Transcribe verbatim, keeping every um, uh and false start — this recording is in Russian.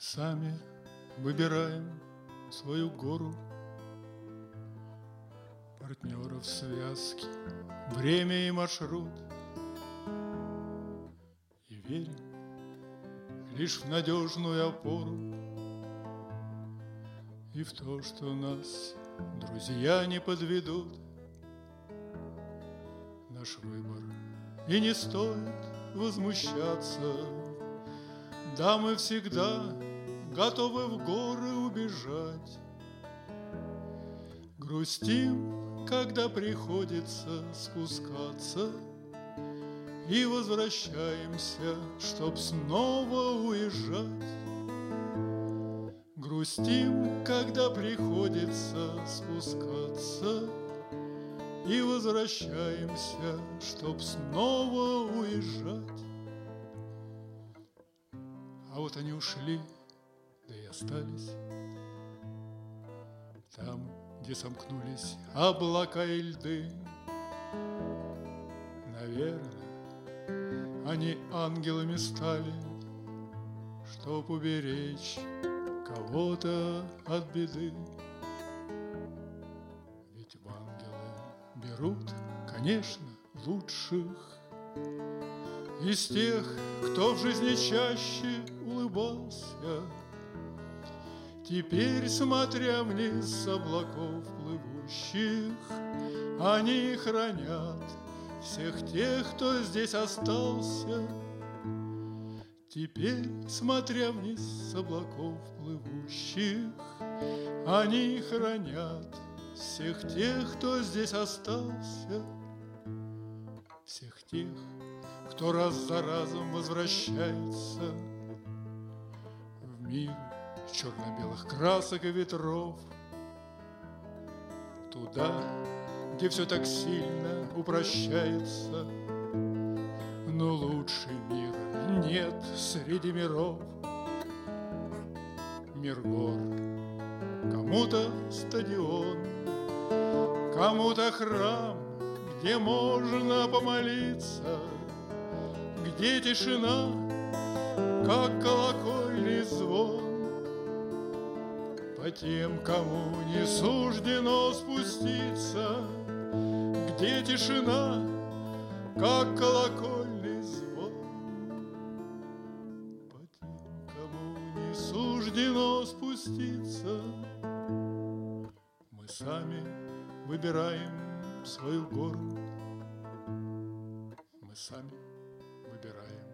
Сами выбираем свою гору, партнеров связки, время и маршрут. И верим лишь в надежную опору и в то, что нас друзья не подведут. Наш выбор, и не стоит возмущаться. Да, мы всегда готовы в горы убежать. Грустим, когда приходится спускаться, и возвращаемся, чтоб снова уезжать. Грустим, когда приходится спускаться, и возвращаемся, чтоб снова уезжать. А вот они ушли, да и остались там, где сомкнулись облака и льды. Наверное, они ангелами стали, чтоб уберечь кого-то от беды. Ведь в ангелы берут, конечно, лучших из тех, кто в жизни чаще улыбался. Теперь, смотря вниз с облаков плывущих, они хранят всех тех, кто здесь остался. Теперь, смотря вниз с облаков плывущих, они хранят всех тех, кто здесь остался. Всех тех, кто раз за разом возвращается в мир черно-белых красок и ветров, туда, где все так сильно упрощается. Но лучший мир нет среди миров. Мир гор, кому-то стадион, кому-то храм, где можно помолиться, где тишина, как колокольный звон. По тем, кому не суждено спуститься, где тишина, как колокольный звон. По тем, кому не суждено спуститься, мы сами выбираем свою гору. Мы сами выбираем